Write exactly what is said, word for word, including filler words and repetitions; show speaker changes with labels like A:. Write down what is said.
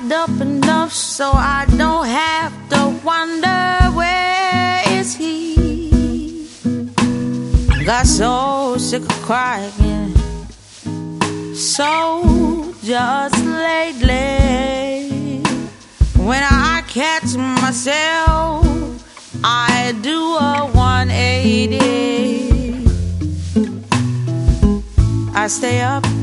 A: dried up enough so I don't have to wonder where is he. Got so sick of crying, so just lately, when I catch myself, I do a one eighty. I stay up